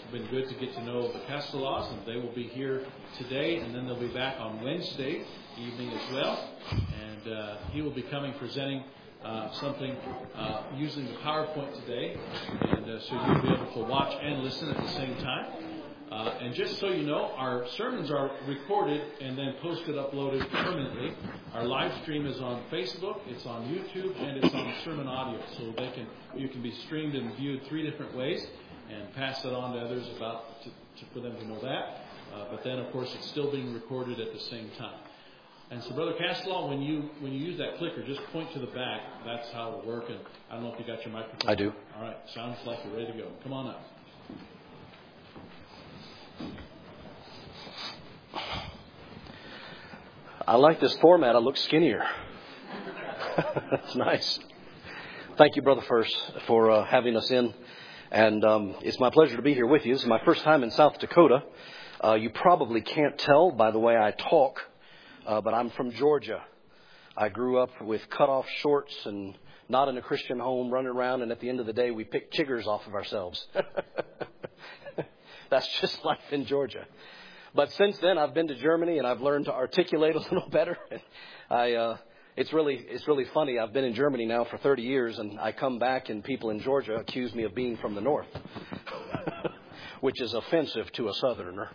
been good to get to know the Castellaws, and they will be here today, and then they'll be back on Wednesday evening as well. And he will be coming presenting something using the PowerPoint today, and so you'll be able to watch and listen at the same time. And just so you know, our sermons are recorded and then posted, uploaded permanently. Our live stream is on Facebook, it's on YouTube, and it's on Sermon Audio. So you can be streamed and viewed 3 different ways, and pass that on to others for them to know that. But then, of course, it's still being recorded at the same time. And so, Brother Castelaw, when you use that clicker, just point to the back. That's how it'll work. And I don't know if you got your microphone. I do. All right. Sounds like you're ready to go. Come on up. I like this format. I look skinnier. That's nice. Thank you, Brother First, for having us in. And it's my pleasure to be here with you. This is my first time in South Dakota. You probably can't tell by the way I talk, but I'm from Georgia. I grew up with cut-off shorts and not in a Christian home, running around, and at the end of the day, we pick chiggers off of ourselves. That's just life in Georgia. But since then, I've been to Germany, and I've learned to articulate a little better. It's really funny. I've been in Germany now for 30 years, and I come back, and people in Georgia accuse me of being from the north, which is offensive to a Southerner.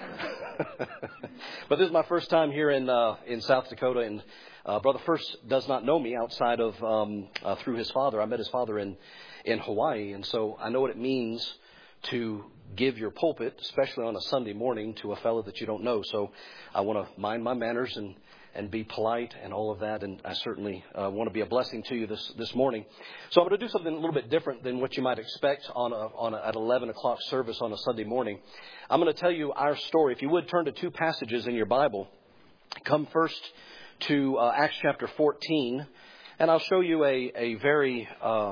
But this is my first time here in South Dakota, and Brother First does not know me outside of through his father. I met his father in Hawaii, and so I know what it means to give your pulpit, especially on a Sunday morning, to a fellow that you don't know. So I want to mind my manners and be polite and all of that, and I certainly want to be a blessing to you this morning. So I'm going to do something a little bit different than what you might expect at 11 o'clock service on a Sunday morning. I'm going to tell you our story. If you would turn to 2 passages in your Bible. Come first to Acts chapter 14, and I'll show you a very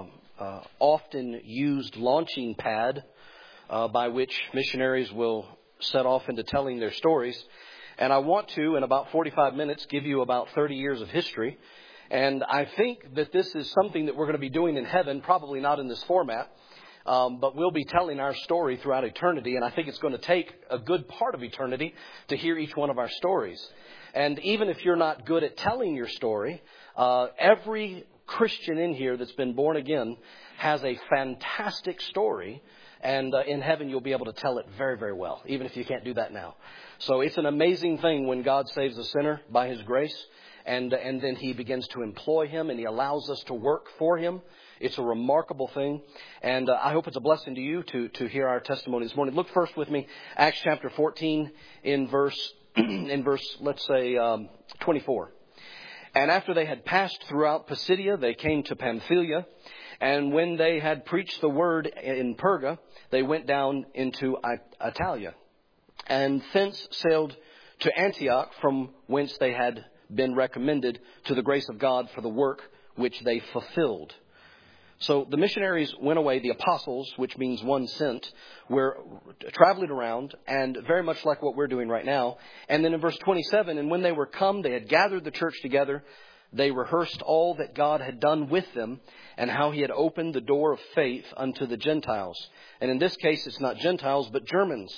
often used launching pad by which missionaries will set off into telling their stories. And I want to, in about 45 minutes, give you about 30 years of history. And I think that this is something that we're going to be doing in heaven, probably not in this format, but we'll be telling our story throughout eternity. And I think it's going to take a good part of eternity to hear each one of our stories. And even if you're not good at telling your story, every Christian in here that's been born again has a fantastic story. And in heaven, you'll be able to tell it very, very well, even if you can't do that now. So it's an amazing thing when God saves a sinner by His grace, and then He begins to employ him, and He allows us to work for Him. It's a remarkable thing, and I hope it's a blessing to you to hear our testimony this morning. Look first with me, Acts chapter 14, in verse let's say 24. And after they had passed throughout Pisidia, they came to Pamphylia. And when they had preached the word in Perga, they went down into Italia, and thence sailed to Antioch, from whence they had been recommended to the grace of God for the work which they fulfilled. So the missionaries went away, the apostles, which means one sent, were traveling around, and very much like what we're doing right now. And then in verse 27, and when they were come, they had gathered the church together. They rehearsed all that God had done with them, and how He had opened the door of faith unto the Gentiles. And in this case, it's not Gentiles, but Germans.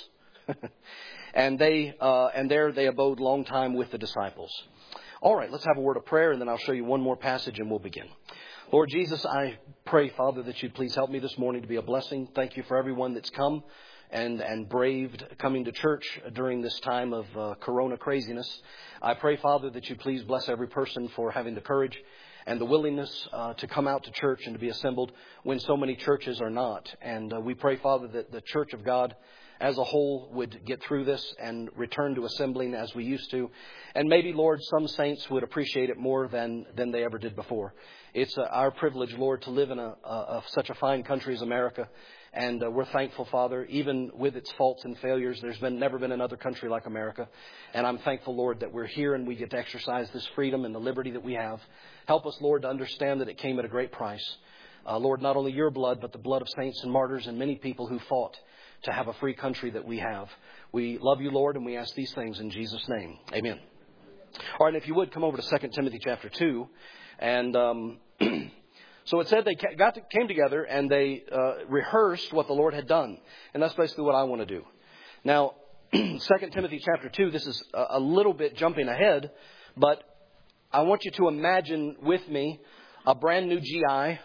And there they abode long time with the disciples. All right, let's have a word of prayer, and then I'll show you one more passage, and we'll begin. Lord Jesus, I pray, Father, that you'd please help me this morning to be a blessing. Thank you for everyone that's come and braved coming to church during this time of corona craziness. I pray, Father, that you please bless every person for having the courage and the willingness to come out to church and to be assembled when so many churches are not. And we pray, Father, that the Church of God as a whole would get through this and return to assembling as we used to. And maybe, Lord, some saints would appreciate it more than they ever did before. It's our privilege, Lord, to live in such a fine country as America. And we're thankful, Father, even with its faults and failures, there's never been another country like America. And I'm thankful, Lord, that we're here and we get to exercise this freedom and the liberty that we have. Help us, Lord, to understand that it came at a great price. Lord, not only your blood, but the blood of saints and martyrs and many people who fought to have a free country that we have. We love you, Lord, and we ask these things in Jesus' name. Amen. All right, and if you would, come over to 2 Timothy chapter 2. And So it said they came together and they rehearsed what the Lord had done. And that's basically what I want to do. Now, 2 Timothy chapter 2, this is a little bit jumping ahead, but I want you to imagine with me a brand new GI,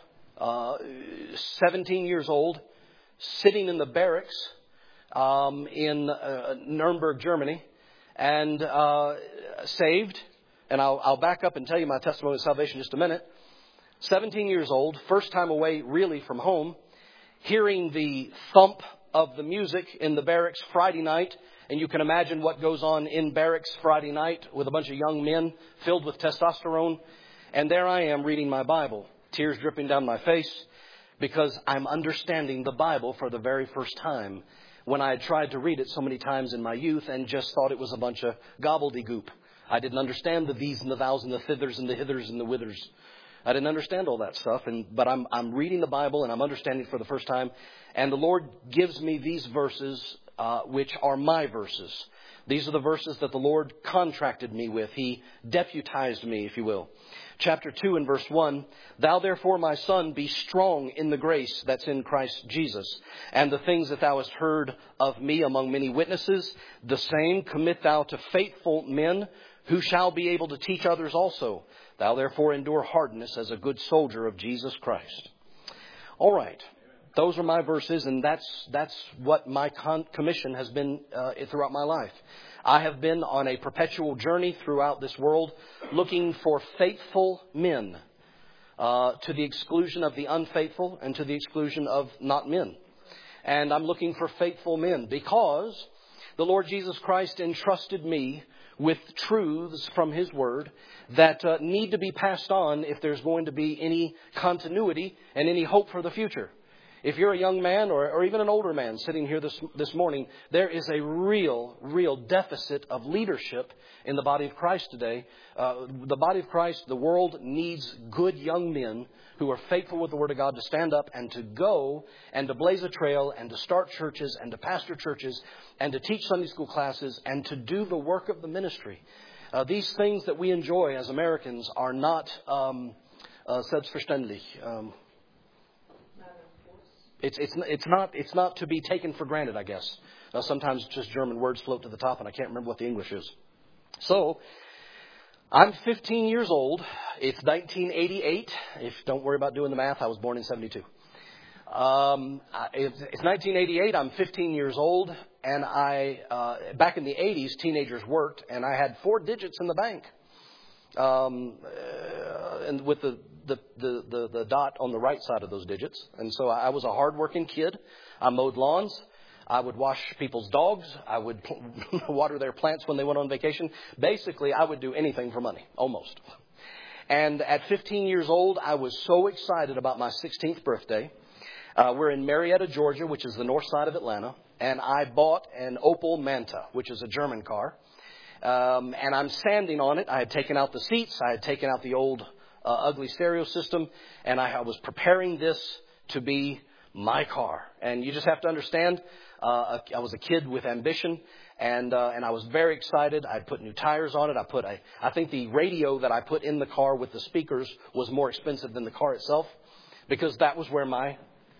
17 years old, sitting in the barracks in Nuremberg, Germany, and saved. And I'll back up and tell you my testimony of salvation in just a minute. 17 years old, first time away really from home, hearing the thump of the music in the barracks Friday night. And you can imagine what goes on in barracks Friday night with a bunch of young men filled with testosterone. And there I am reading my Bible, tears dripping down my face, because I'm understanding the Bible for the very first time, when I had tried to read it so many times in my youth and just thought it was a bunch of gobbledygook. I didn't understand the these and the thous and the thithers and the hithers and the withers. I didn't understand all that stuff, but I'm reading the Bible and I'm understanding it for the first time. And the Lord gives me these verses, which are my verses. These are the verses that the Lord contracted me with. He deputized me, if you will. Chapter 2 and verse 1, Thou therefore, my son, be strong in the grace that's in Christ Jesus. And the things that thou hast heard of me among many witnesses, the same commit thou to faithful men who shall be able to teach others also. Thou therefore endure hardness as a good soldier of Jesus Christ. All right. Those are my verses, and that's what my commission has been throughout my life. I have been on a perpetual journey throughout this world looking for faithful men to the exclusion of the unfaithful and to the exclusion of not men. And I'm looking for faithful men because the Lord Jesus Christ entrusted me with truths from His Word that need to be passed on if there's going to be any continuity and any hope for the future. If you're a young man or even an older man sitting here this morning, there is a real deficit of leadership in the body of Christ today. The body of Christ, the world needs good young men who are faithful with the Word of God to stand up and to go and to blaze a trail and to start churches and to pastor churches and to teach Sunday school classes and to do the work of the ministry. These things that we enjoy as Americans are not selbstverständlich. It's not to be taken for granted, I guess. Sometimes just German words float to the top and I can't remember what the English is. So, I'm 15 years old. It's 1988. Don't worry about doing the math. I was born in 72. It's 1988. I'm 15 years old. And back in the 80s, teenagers worked. And I had 4 digits in the bank. And with the dot on the right side of those digits. And so I was a hardworking kid. I mowed lawns. I would wash people's dogs. I would water their plants when they went on vacation. Basically, I would do anything for money, almost. And at 15 years old, I was so excited about my 16th birthday. We're in Marietta, Georgia, which is the north side of Atlanta. And I bought an Opel Manta, which is a German car. And I'm standing on it. I had taken out the seats. I had taken out the old ugly stereo system. And I was preparing this to be my car. And you just have to understand, I was a kid with ambition. And I was very excited. I put new tires on it. I think the radio that I put in the car with the speakers was more expensive than the car itself, because that was where my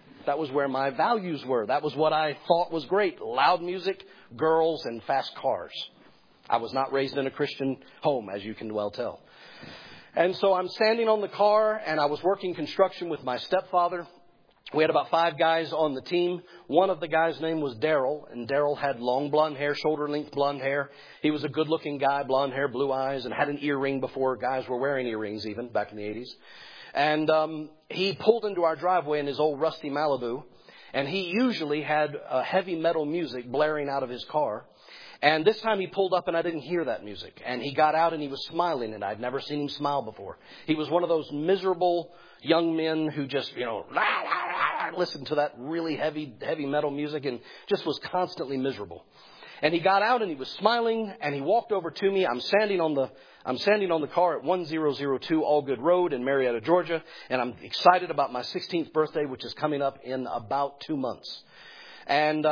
values were. That was what I thought was great. Loud music, girls, and fast cars. I was not raised in a Christian home, as you can well tell. And so I'm standing on the car, and I was working construction with my stepfather. We had about 5 guys on the team. One of the guys' name was Daryl, and Daryl had long blonde hair, shoulder-length blonde hair. He was a good-looking guy, blonde hair, blue eyes, and had an earring before guys were wearing earrings even back in the 80s. And he pulled into our driveway in his old rusty Malibu, and he usually had heavy metal music blaring out of his car. And this time he pulled up and I didn't hear that music. And he got out and he was smiling, and I'd never seen him smile before. He was one of those miserable young men who just, listened to that really heavy metal music and just was constantly miserable. And he got out and he was smiling and he walked over to me. I'm standing on the car at 1002 Allgood Road in Marietta, Georgia. And I'm excited about my 16th birthday, which is coming up in about 2 months. And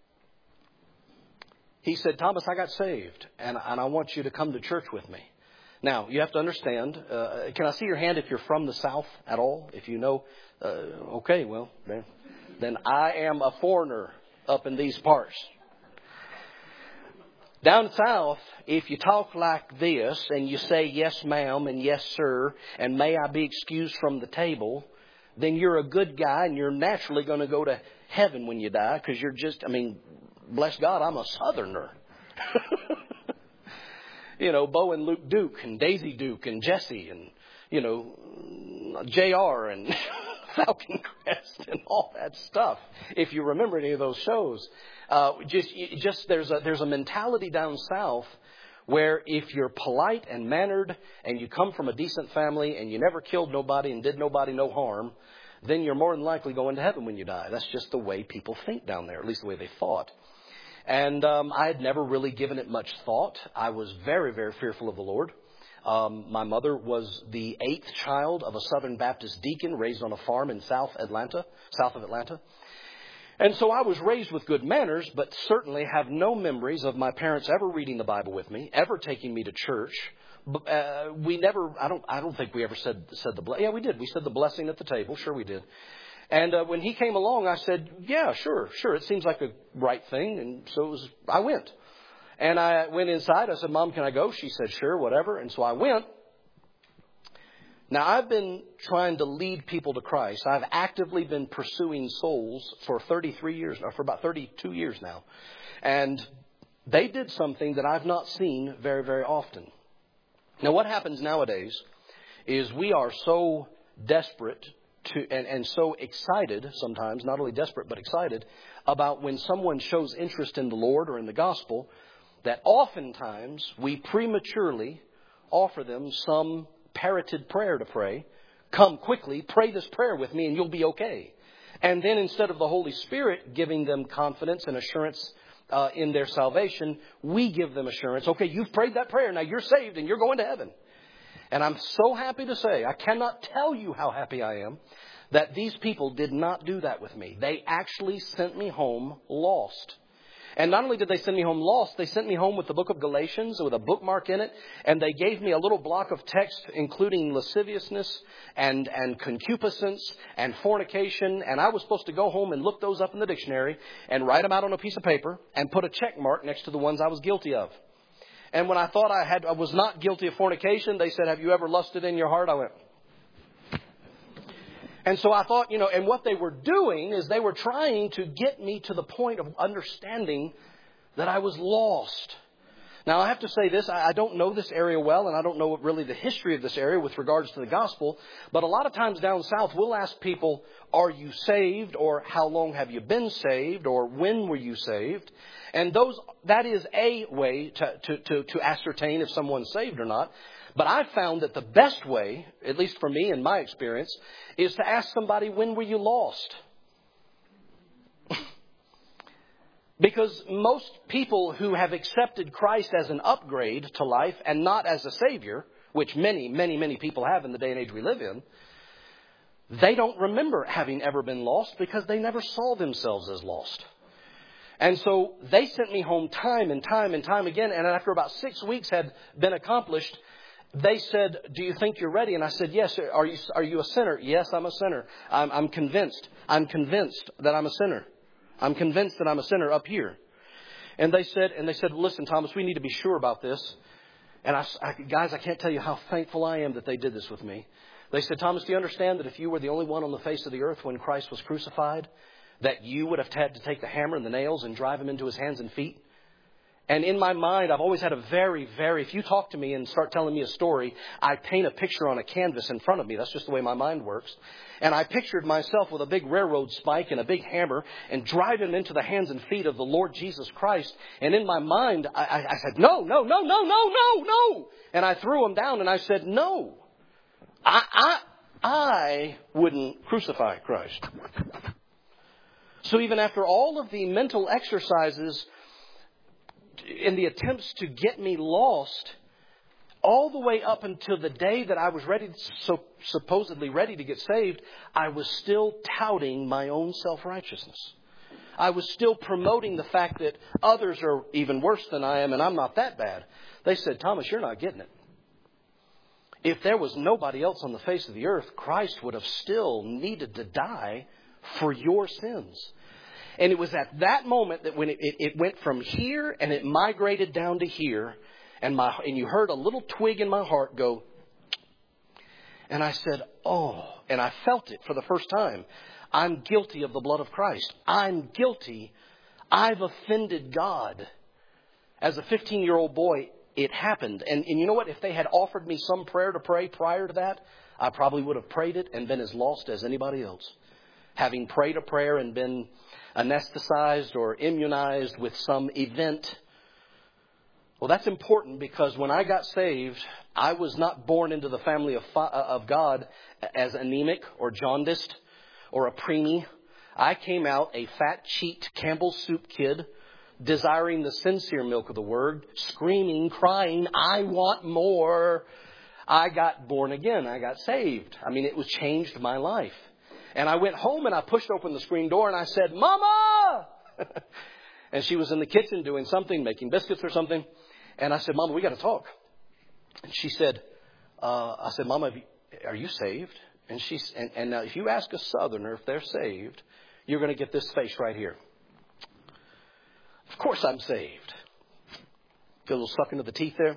he said, Thomas, I got saved and I want you to come to church with me. Now, you have to understand, can I see your hand if you're from the South at all? If you know, okay, well, then I am a foreigner up in these parts. Down south, if you talk like this and you say yes ma'am and yes sir and may I be excused from the table, then you're a good guy and you're naturally going to go to heaven when you die because you're just, bless God, I'm a Southerner. Bo and Luke Duke and Daisy Duke and Jesse and, JR and Falcon Crest and all that stuff. If you remember any of those shows, there's a mentality down south where if you're polite and mannered and you come from a decent family and you never killed nobody and did nobody no harm, then you're more than likely going to heaven when you die. That's just the way people think down there, at least the way they thought. And I had never really given it much thought. I was very, very fearful of the Lord. My mother was the 8th child of a Southern Baptist deacon raised on a farm in south of Atlanta. And so I was raised with good manners, but certainly have no memories of my parents ever reading the Bible with me, ever taking me to church. We never, I don't think we ever said the blessing. Yeah, we did. We said the blessing at the table. Sure we did. And when he came along, I said, yeah, sure. It seems like a right thing. And so I went. And I went inside. I said, Mom, can I go? She said, sure, whatever. And so I went. Now, I've been trying to lead people to Christ. I've actively been pursuing souls for 33 years, or for about 32 years now. And they did something that I've not seen very, very often. Now, what happens nowadays is we are so desperate and so excited sometimes, not only desperate but excited, about when someone shows interest in the Lord or in the gospel, that oftentimes we prematurely offer them some parroted prayer to pray. Come quickly, pray this prayer with me and you'll be okay. And then instead of the Holy Spirit giving them confidence and assurance in their salvation, we give them assurance. Okay, you've prayed that prayer. Now you're saved and you're going to heaven. And I'm so happy to say, I cannot tell you how happy I am that these people did not do that with me. They actually sent me home lost. And not only did they send me home lost, they sent me home with the book of Galatians with a bookmark in it. And they gave me a little block of text, including lasciviousness and concupiscence and fornication. And I was supposed to go home and look those up in the dictionary and write them out on a piece of paper and put a check mark next to the ones I was guilty of. And when I thought I was not guilty of fornication, they said, have you ever lusted in your heart? I went. And so I thought, and what they were doing is they were trying to get me to the point of understanding that I was lost. Now, I have to say this. I don't know this area well, and I don't know really the history of this area with regards to the gospel. But a lot of times down south, we'll ask people, are you saved? Or how long have you been saved? Or when were you saved? And that is a way to ascertain if someone's saved or not. But I've found that the best way, at least for me in my experience, is to ask somebody, when were you lost? Because most people who have accepted Christ as an upgrade to life and not as a Savior, which many, many, many people have in the day and age we live in, they don't remember having ever been lost because they never saw themselves as lost. And so they sent me home time and time and time again. And after about 6 weeks had been accomplished, they said, do you think you're ready? And I said, yes. Are you a sinner? Yes, I'm a sinner. I'm convinced. I'm convinced that I'm a sinner. I'm convinced that I'm a sinner up here. And they said, listen, Thomas, we need to be sure about this. And guys, I can't tell you how thankful I am that they did this with me. They said, Thomas, do you understand that if you were the only one on the face of the earth when Christ was crucified, that you would have had to take the hammer and the nails and drive him into his hands and feet? And in my mind, I've always had a if you talk to me and start telling me a story, I paint a picture on a canvas in front of me. That's just the way my mind works. And I pictured myself with a big railroad spike and a big hammer and drive him into the hands and feet of the Lord Jesus Christ. And in my mind, I said, no. And I threw him down and I said, no, I wouldn't crucify Christ. So even after all of the mental exercises in the attempts to get me lost, all the way up until the day that I was supposedly ready to get saved, I was still touting my own self-righteousness. I was still promoting the fact that others are even worse than I am and I'm not that bad. They said, Thomas, you're not getting it. if there was nobody else on the face of the earth, Christ would have still needed to die for your sins. And it was at that moment that when it went from here and it migrated down to here, and you heard a little twig in my heart go, and I said, oh, and I felt it for the first time. I'm guilty of the blood of Christ. I'm guilty. I've offended God. As a 15-year-old boy, it happened. And you know what? If they had offered me some prayer to pray prior to that, I probably would have prayed it and been as lost as anybody else. Having prayed a prayer and been anesthetized or immunized with some event. Well, that's important because when I got saved, I was not born into the family of God as anemic or jaundiced or a preemie. I came out a fat-cheeked Campbell's soup kid, desiring the sincere milk of the Word, screaming, crying, I want more. I got born again. I got saved. I mean, it was changed my life. And I went home and I pushed open the screen door and I said, Mama! And she was in the kitchen doing something, making biscuits or something. And I said, Mama, we got to talk. And she said, I said, Mama, are you saved? And and now if you ask a Southerner if they're saved, you're going to get this face right here. Of course I'm saved. Feel a little suck into the teeth there?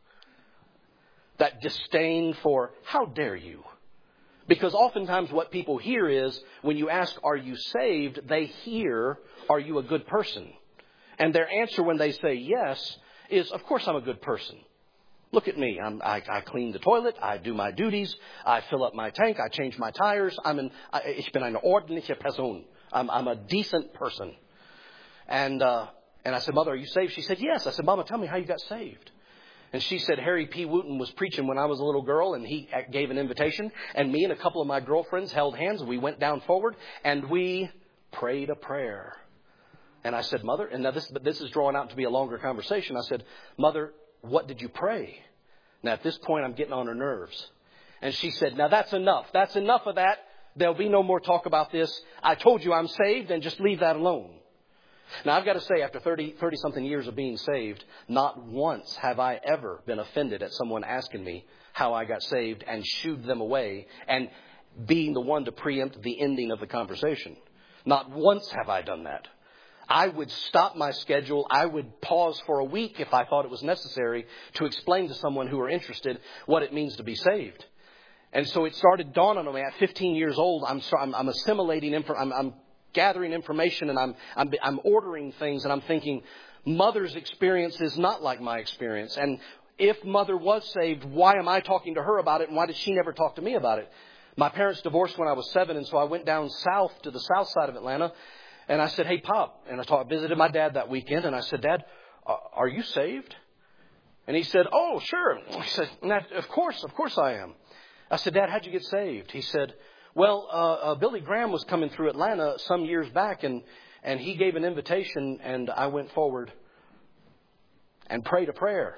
That disdain for, how dare you? Because oftentimes what people hear is, when you ask, are you saved? They hear, are you a good person? And their answer when they say yes is, of course I'm a good person. Look at me. I clean the toilet. I do my duties. I fill up my tank. I change my tires. Ich bin eine ordentliche Person. I'm a decent person. And I said, Mother, are you saved? She said, yes. I said, Mama, tell me how you got saved. And she said, Harry P. Wooten was preaching when I was a little girl, and he gave an invitation. And me and a couple of my girlfriends held hands, and we went down forward, and we prayed a prayer. And I said, Mother, and now this is drawing out to be a longer conversation. I said, Mother, what did you pray? Now, at this point, I'm getting on her nerves. And she said, now that's enough. That's enough of that. There'll be no more talk about this. I told you I'm saved, and just leave that alone. Now, I've got to say, after 30-something years of being saved, not once have I ever been offended at someone asking me how I got saved and shooed them away and being the one to preempt the ending of the conversation. Not once have I done that. I would stop my schedule. I would pause for a week if I thought it was necessary to explain to someone who were interested what it means to be saved. And so it started dawning on me at 15 years old. I'm assimilating I'm gathering information, and I'm ordering things, and I'm thinking, Mother's experience is not like my experience. And if Mother was saved, why am I talking to her about it, and why did she never talk to me about it? My parents divorced when I was 7, and so I went down south to the south side of Atlanta, and I said, hey, Pop, and I visited my dad that weekend, and I said, Dad, are you saved? And he said, oh, sure. I said, of course I am. I said, Dad, how'd you get saved? He said, well, Billy Graham was coming through Atlanta some years back, and he gave an invitation, and I went forward and prayed a prayer.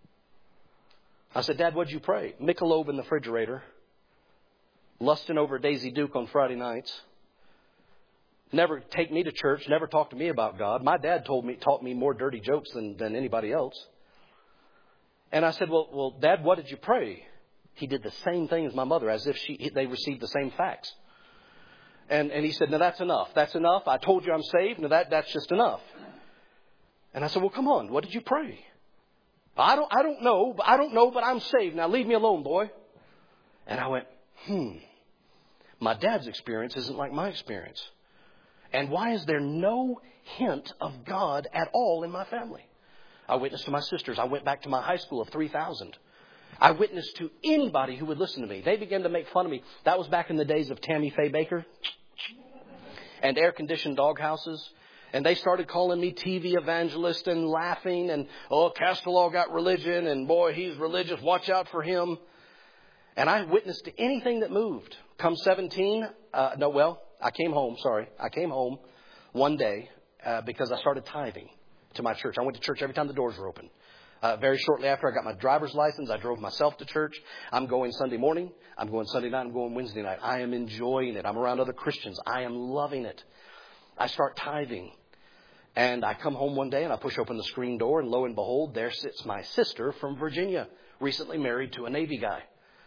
I said, Dad, what'd you pray? Michelob in the refrigerator, lusting over Daisy Duke on Friday nights, never take me to church, never talk to me about God. My dad taught me more dirty jokes than anybody else. And I said, well, Dad, what did you pray? He did the same thing as my mother, as if they received the same facts. And he said, no, that's enough. That's enough. I told you I'm saved. No, that's just enough. And I said, well, come on. What did you pray? I don't know, but I'm saved. Now leave me alone, boy. And I went, my dad's experience isn't like my experience. And why is there no hint of God at all in my family? I witnessed to my sisters. I went back to my high school of 3,000. I witnessed to anybody who would listen to me. They began to make fun of me. That was back in the days of Tammy Faye Baker and air-conditioned doghouses. And they started calling me TV evangelist and laughing. And, Castellaw got religion. And, boy, he's religious. Watch out for him. And I witnessed to anything that moved. Come 17, I came home. I came home one day because I started tithing to my church. I went to church every time the doors were open. Very shortly after I got my driver's license, I drove myself to church. I'm going Sunday morning. I'm going Sunday night. I'm going Wednesday night. I am enjoying it. I'm around other Christians. I am loving it. I start tithing. And I come home one day and I push open the screen door, and lo and behold, there sits my sister from Virginia, recently married to a Navy guy.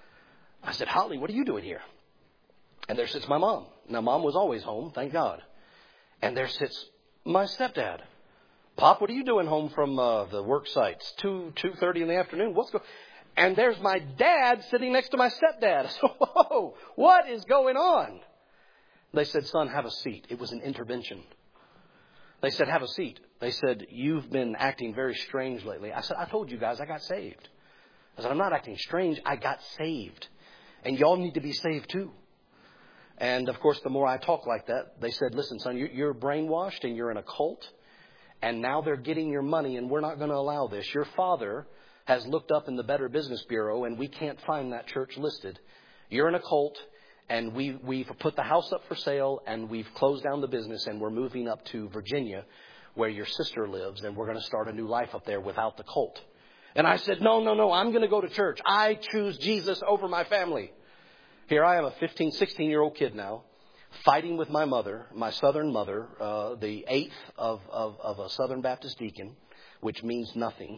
I said, Holly, what are you doing here? And there sits my mom. Now, Mom was always home, thank God. And there sits my stepdad. Pop, what are you doing home from the work sites? 2:30 in the afternoon? What's going? And there's my dad sitting next to my stepdad. So, whoa, what is going on? They said, son, have a seat. It was an intervention. They said, have a seat. They said, you've been acting very strange lately. I said, I told you guys I got saved. I said, I'm not acting strange. I got saved. And y'all need to be saved too. And, of course, the more I talk like that, they said, listen, son, you're brainwashed and you're in a cult. And now they're getting your money and we're not going to allow this. Your father has looked up in the Better Business Bureau and we can't find that church listed. You're in a cult and we've put the house up for sale and we've closed down the business and we're moving up to Virginia where your sister lives and we're going to start a new life up there without the cult. And I said, no, I'm going to go to church. I choose Jesus over my family. Here I am, a 15, 16-year-old kid now, fighting with my mother, my Southern mother, the eighth of a Southern Baptist deacon, which means nothing.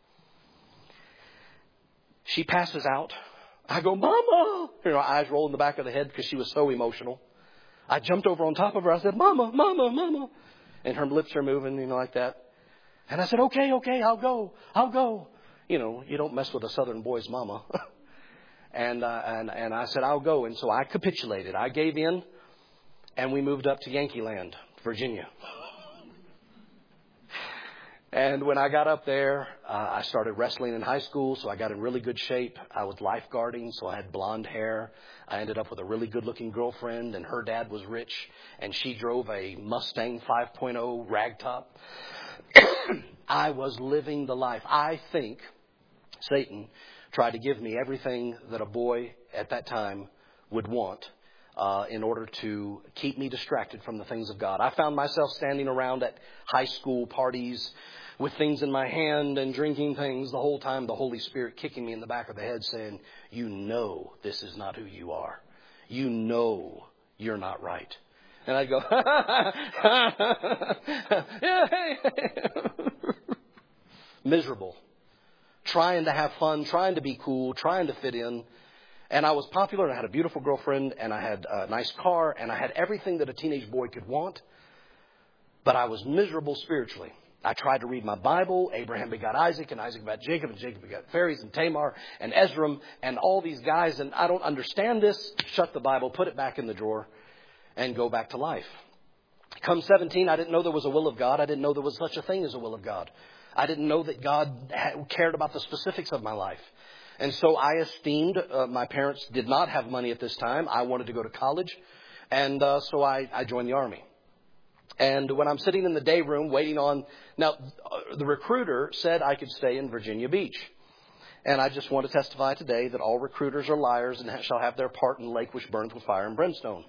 She passes out. I go, Mama! Her eyes roll in the back of the head because she was so emotional. I jumped over on top of her. I said, Mama, Mama, Mama. And her lips are moving, like that. And I said, okay, I'll go. You don't mess with a Southern boy's mama. And I said, I'll go. And so I capitulated. I gave in. And we moved up to Yankee Land, Virginia. And when I got up there, I started wrestling in high school. So I got in really good shape. I was lifeguarding. So I had blonde hair. I ended up with a really good looking girlfriend. And her dad was rich. And she drove a Mustang 5.0 ragtop. I was living the life. I think Satan tried to give me everything that a boy at that time would want in order to keep me distracted from the things of God. I found myself standing around at high school parties with things in my hand and drinking things the whole time, the Holy Spirit kicking me in the back of the head saying, you know this is not who you are. You know you're not right. And I'd go, yeah, hey. Miserable. Trying to have fun, trying to be cool, trying to fit in. And I was popular, and I had a beautiful girlfriend, and I had a nice car, and I had everything that a teenage boy could want. But I was miserable spiritually. I tried to read my Bible. Abraham begot Isaac, and Isaac begot Jacob, and Jacob begot Phares and Tamar and Ezram and all these guys. And I don't understand this. Shut the Bible, put it back in the drawer, and go back to life. Come 17, I didn't know there was a will of God. I didn't know there was such a thing as a will of God. I didn't know that God cared about the specifics of my life. And so I esteemed, my parents did not have money at this time. I wanted to go to college. And so I joined the Army. And when I'm sitting in the day room waiting on, now the recruiter said I could stay in Virginia Beach. And I just want to testify today that all recruiters are liars and shall have their part in the lake which burns with fire and brimstone.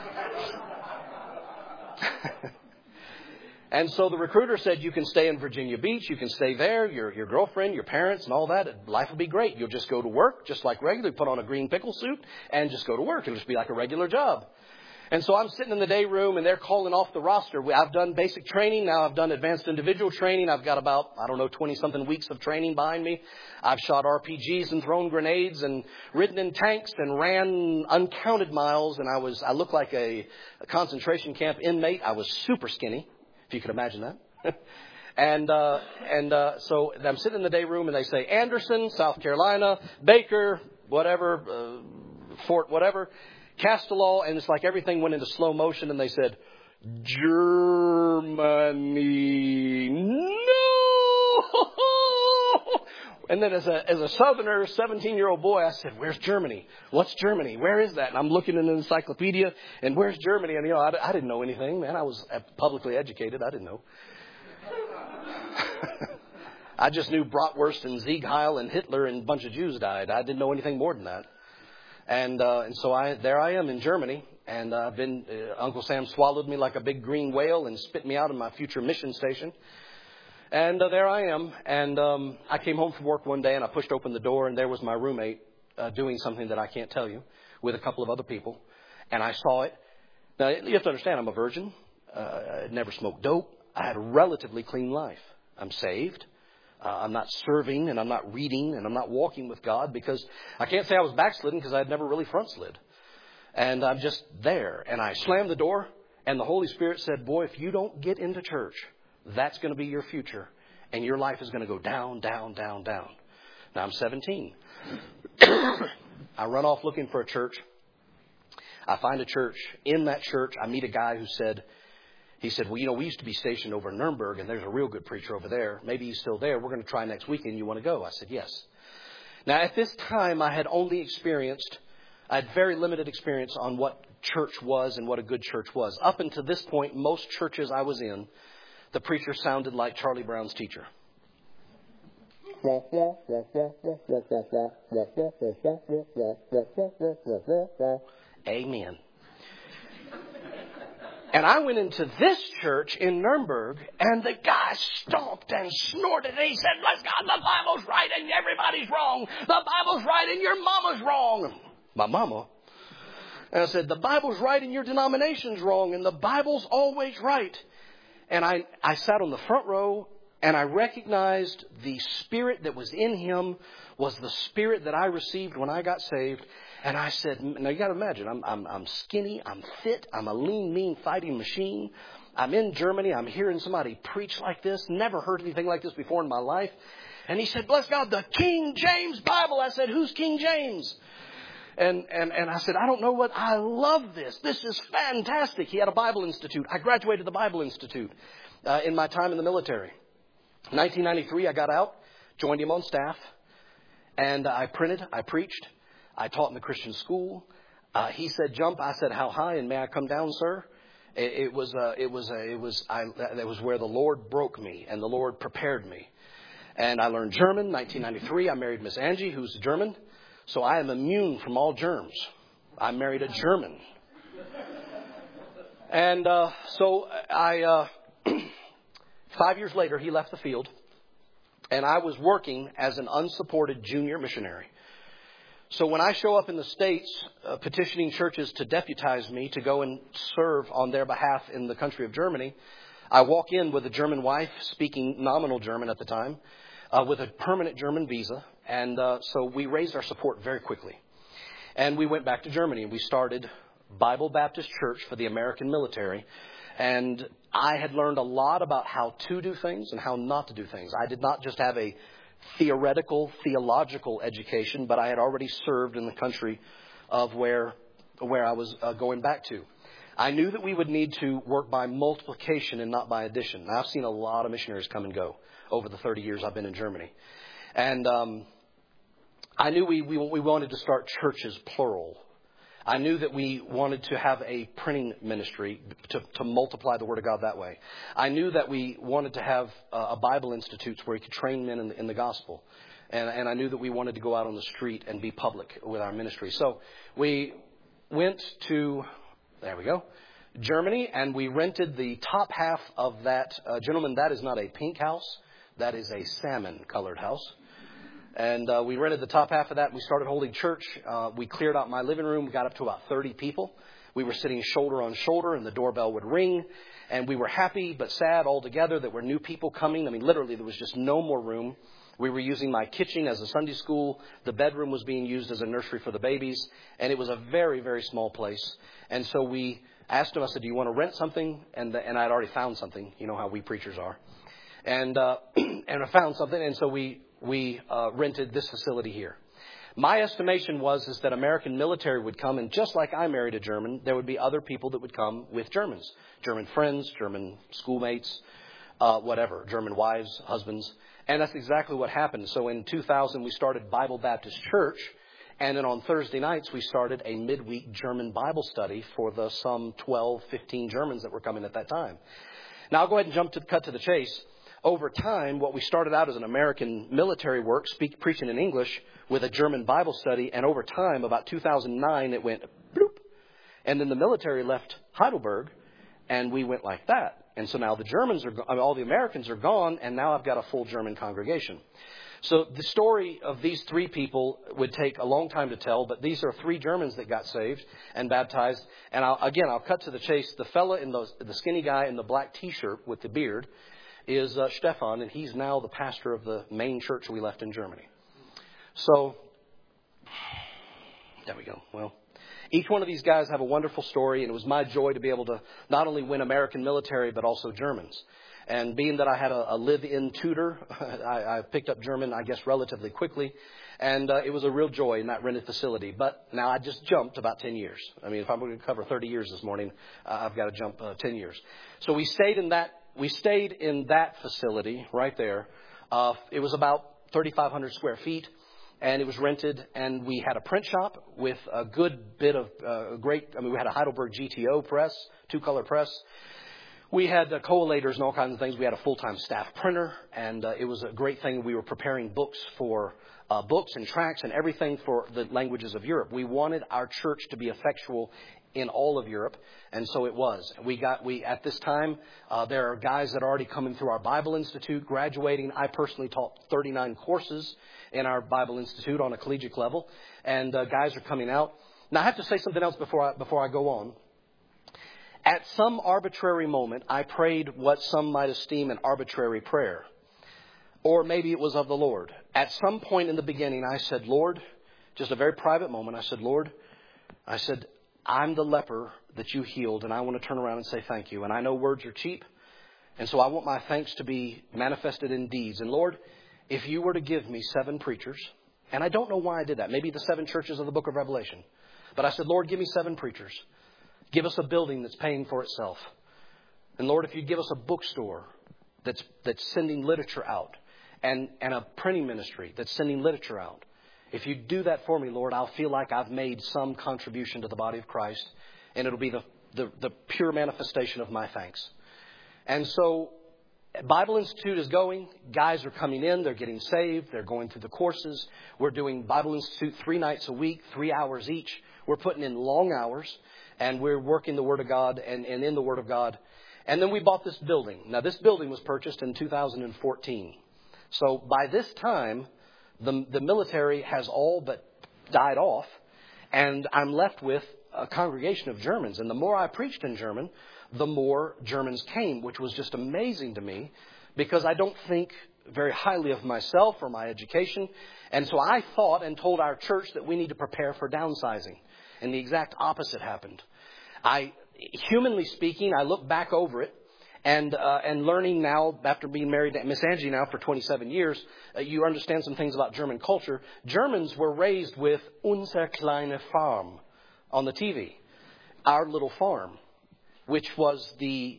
And so the recruiter said, you can stay in Virginia Beach. You can stay there. Your girlfriend, your parents and all that. Life will be great. You'll just go to work just like regular. Put on a green pickle suit and just go to work. It'll just be like a regular job. And so I'm sitting in the day room and they're calling off the roster. I've done basic training. Now I've done advanced individual training. I've got about, 20-something weeks of training behind me. I've shot RPGs and thrown grenades and ridden in tanks and ran uncounted miles. And I looked like a concentration camp inmate. I was super skinny, if you could imagine that. So I'm sitting in the day room and they say, Anderson, South Carolina, Baker, whatever, Fort, whatever. Castleall, and it's like everything went into slow motion, and they said, Germany, no! And then as a Southerner, 17-year-old boy, I said, where's Germany? What's Germany? Where is that? And I'm looking in an encyclopedia, and where's Germany? And, I didn't know anything, man. I was publicly educated. I didn't know. I just knew Bratwurst and Sieg Heil and Hitler and a bunch of Jews died. I didn't know anything more than that. And so there I am in Germany, and Uncle Sam swallowed me like a big green whale and spit me out in my future mission station. And there I am, and I came home from work one day, and I pushed open the door, and there was my roommate doing something that I can't tell you with a couple of other people, and I saw it. Now, you have to understand, I'm a virgin. I never smoked dope. I had a relatively clean life. I'm saved. I'm not serving, and I'm not reading, and I'm not walking with God, because I can't say I was backslidden because I had never really front slid. And I'm just there. And I slammed the door, and the Holy Spirit said, boy, if you don't get into church, that's going to be your future. And your life is going to go down, down, down, down. Now I'm 17. I run off looking for a church. I find a church. In that church, I meet a guy who said, well, you know, we used to be stationed over in Nuremberg, and there's a real good preacher over there. Maybe he's still there. We're going to try next weekend. You want to go? I said, yes. Now, at this time, I had very limited experience on what church was and what a good church was. Up until this point, most churches I was in, the preacher sounded like Charlie Brown's teacher. Amen. And I went into this church in Nuremberg, and the guy stomped and snorted, and he said, "Bless God, the Bible's right and everybody's wrong. The Bible's right and your mama's wrong." My mama. And I said, "The Bible's right and your denomination's wrong, and the Bible's always right." And I sat on the front row, and I recognized the spirit that was in him was the spirit that I received when I got saved. And I said, now you got to imagine, I'm skinny, I'm fit, I'm a lean, mean fighting machine. I'm in Germany, I'm hearing somebody preach like this, never heard anything like this before in my life. And he said, "Bless God, the King James Bible." I said, "Who's King James?" And I said, "I don't know what, I love this. This is fantastic." He had a Bible Institute. I graduated the Bible Institute in my time in the military. 1993, I got out, joined him on staff, and I printed, I preached. I taught in the Christian school. He said, "Jump." I said, "How high? And may I come down, sir?" It was where the Lord broke me and the Lord prepared me. And I learned German. 1993, I married Miss Angie, who's German. So I am immune from all germs. I married a German. And so 5 years later, he left the field. And I was working as an unsupported junior missionary. So when I show up in the States petitioning churches to deputize me to go and serve on their behalf in the country of Germany, I walk in with a German wife, speaking nominal German at the time, with a permanent German visa. And so we raised our support very quickly. And we went back to Germany, and we started Bible Baptist Church for the American military. And I had learned a lot about how to do things and how not to do things. I did not just have a theological education, but I had already served in the country of where I was going back to. I knew that we would need to work by multiplication and not by addition. Now, I've seen a lot of missionaries come and go over the 30 years I've been in Germany. And I knew we wanted to start churches, plural. I knew that we wanted to have a printing ministry to multiply the Word of God that way. I knew that we wanted to have a Bible institute where we could train men in the gospel. And I knew that we wanted to go out on the street and be public with our ministry. So we went to, Germany, and we rented the top half of that. Gentlemen, that is not a pink house. That is a salmon-colored house. And we rented the top half of that. We started holding church. We cleared out my living room. We got up to about 30 people. We were sitting shoulder on shoulder, and the doorbell would ring. And we were happy but sad all together that there were new people coming. I mean, literally, there was just no more room. We were using my kitchen as a Sunday school. The bedroom was being used as a nursery for the babies. And it was a very, very small place. And so we asked them, I said, "Do you want to rent something?" And I'd already found something. You know how we preachers are. And I found something. And so we rented this facility here. My estimation was that American military would come, and just like I married a German, there would be other people that would come with Germans, German friends, German schoolmates, whatever, German wives, husbands. And that's exactly what happened. So in 2000, we started Bible Baptist Church. And then on Thursday nights, we started a midweek German Bible study for the some 12, 15 Germans that were coming at that time. Now, I'll go ahead and cut to the chase. Over time, what we started out as an American military work, preaching in English with a German Bible study. And over time, about 2009, it went bloop. And then the military left Heidelberg, and we went like that. And so now all the Americans are gone, and now I've got a full German congregation. So the story of these three people would take a long time to tell, but these are three Germans that got saved and baptized. And I'll cut to the chase. The fella the skinny guy in the black T-shirt with the beard is Stefan, and he's now the pastor of the main church we left in Germany. So, there we go. Well, each one of these guys have a wonderful story, and it was my joy to be able to not only win American military, but also Germans. And being that I had a live-in tutor, I picked up German, I guess, relatively quickly. And it was a real joy in that rented facility. But now I just jumped about 10 years. I mean, if I'm going to cover 30 years this morning, I've got to jump 10 years. So we stayed in that facility right there. It was about 3,500 square feet. And it was rented, and we had a print shop with a good bit of we had a Heidelberg GTO press, 2-color press. We had collators and all kinds of things. We had a full-time staff printer, and it was a great thing. We were preparing books and tracts and everything for the languages of Europe. We wanted our church to be effectual in all of Europe, and so it was. At this time, there are guys that are already coming through our Bible Institute, graduating. I personally taught 39 courses in our Bible Institute on a collegiate level, and guys are coming out. Now, I have to say something else before I go on. At some arbitrary moment, I prayed what some might esteem an arbitrary prayer, or maybe it was of the Lord. At some point in the beginning, I said, Lord, just a very private moment, I said, Lord, I'm the leper that you healed, and I want to turn around and say thank you. And I know words are cheap, and so I want my thanks to be manifested in deeds. And Lord, if you were to give me 7 preachers, and I don't know why I did that, maybe the 7 churches of the book of Revelation, but I said, Lord, give me 7 preachers. Give us a building that's paying for itself. And Lord, if you give us a bookstore that's sending literature out, and a printing ministry that's sending literature out, if you do that for me, Lord, I'll feel like I've made some contribution to the body of Christ, and it'll be the pure manifestation of my thanks. And so Bible Institute is going. Guys are coming in. They're getting saved. They're going through the courses. We're doing Bible Institute 3 nights a week, 3 hours each. We're putting in long hours, and we're working the Word of God and in the Word of God. And then we bought this building. Now, this building was purchased in 2014. So by this time, the military has all but died off, and I'm left with a congregation of Germans. And the more I preached in German, the more Germans came, which was just amazing to me, because I don't think very highly of myself or my education. And so I thought and told our church that we need to prepare for downsizing. And the exact opposite happened. Humanly speaking, I look back over it, and learning now, after being married to Miss Angie now for 27 years, you understand some things about German culture. Germans were raised with Unser kleine Farm on the TV, Our Little Farm, which was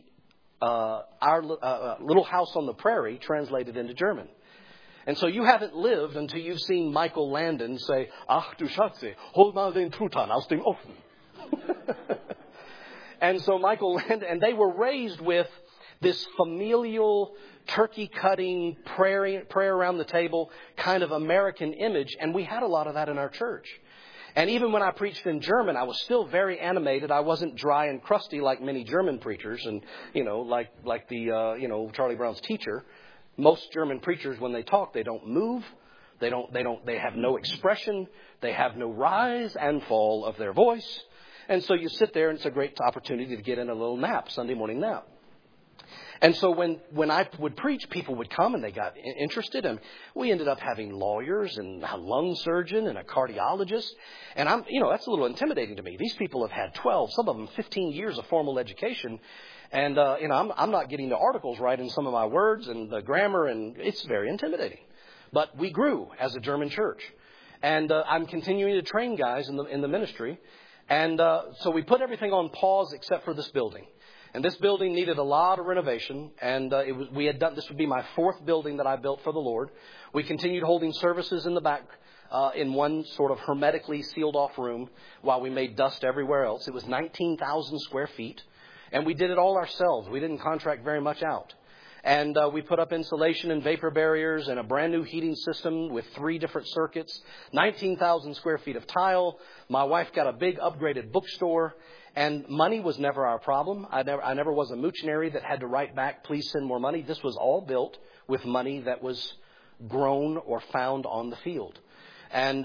our Little House on the Prairie translated into German. And so you haven't lived until you've seen Michael Landon say, Ach du Schatze, hol mal den Truthahn aus dem Ofen. And so Michael Landon, and they were raised with this familial, turkey-cutting, prayer around the table kind of American image. And we had a lot of that in our church. And even when I preached in German, I was still very animated. I wasn't dry and crusty like many German preachers and, like Charlie Brown's teacher. Most German preachers, when they talk, they don't move. They have no expression. They have no rise and fall of their voice. And so you sit there, and it's a great opportunity to get in a little nap, Sunday morning nap. And so when I would preach, people would come and they got interested. And we ended up having lawyers and a lung surgeon and a cardiologist. And that's a little intimidating to me. These people have had 12, some of them 15 years of formal education. And, I'm not getting the articles right in some of my words and the grammar, and it's very intimidating. But we grew as a German church. And I'm continuing to train guys in the ministry. And so we put everything on pause except for this building. And this building needed a lot of renovation. And this would be my 4th building that I built for the Lord. We continued holding services in the back in one sort of hermetically sealed off room while we made dust everywhere else. It was 19,000 square feet. And we did it all ourselves. We didn't contract very much out. And we put up insulation and vapor barriers and a brand new heating system with 3 different circuits, 19,000 square feet of tile. My wife got a big upgraded bookstore, and money was never our problem. I never was a moochionary that had to write back, please send more money. This was all built with money that was grown or found on the field. And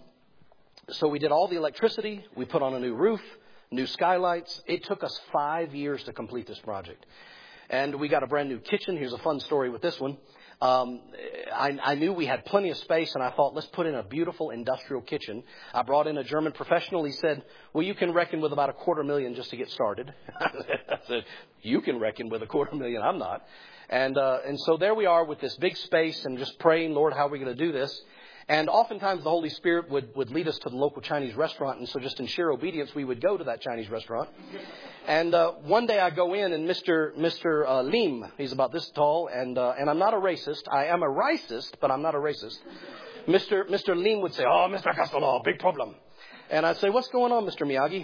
so we did all the electricity. We put on a new roof, new skylights. It took us 5 years to complete this project. And we got a brand new kitchen. Here's a fun story with this one. I knew we had plenty of space, and I thought, let's put in a beautiful industrial kitchen. I brought in a German professional. He said, well, you can reckon with about $250,000 just to get started. I said, you can reckon with $250,000. I'm not. And so there we are with this big space and just praying, Lord, how are we going to do this? And oftentimes the Holy Spirit would lead us to the local Chinese restaurant. And so just in sheer obedience, we would go to that Chinese restaurant. And one day I go in, and Mr. Lim, he's about this tall, and I'm not a racist. I am a racist, but I'm not a racist. Mr. Lim would say, oh, Mr. Castello, big problem. And I'd say, what's going on, Mr. Miyagi?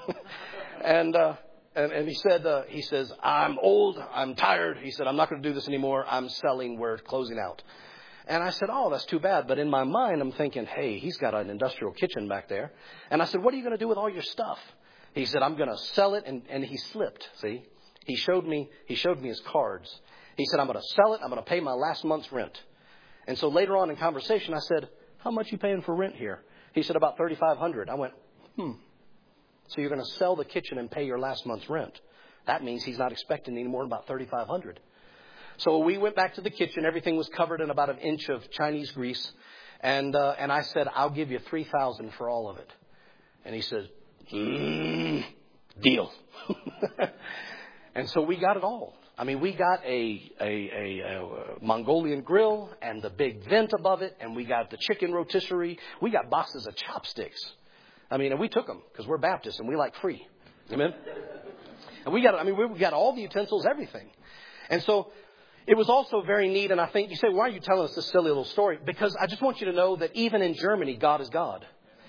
And he says, I'm old, I'm tired. He said, I'm not going to do this anymore. I'm selling, we're closing out. And I said, oh, that's too bad. But in my mind, I'm thinking, hey, he's got an industrial kitchen back there. And I said, what are you going to do with all your stuff? He said, I'm going to sell it. And he slipped. See, he showed me his cards. He said, I'm going to sell it. I'm going to pay my last month's rent. And so later on in conversation, I said, how much are you paying for rent here? He said, about $3,500. I went, So you're going to sell the kitchen and pay your last month's rent. That means he's not expecting any more than about $3,500. So we went back to the kitchen. Everything was covered in about an inch of Chinese grease. And I said, I'll give you $3,000 for all of it. And he says, deal. And so we got it all. I mean, we got a Mongolian grill and the big vent above it. And we got the chicken rotisserie. We got boxes of chopsticks. I mean, and we took them because we're Baptists and we like free. Amen. And we got all the utensils, everything. And so it was also very neat, and I think you say, why are you telling us this silly little story? Because I just want you to know that even in Germany, God is God.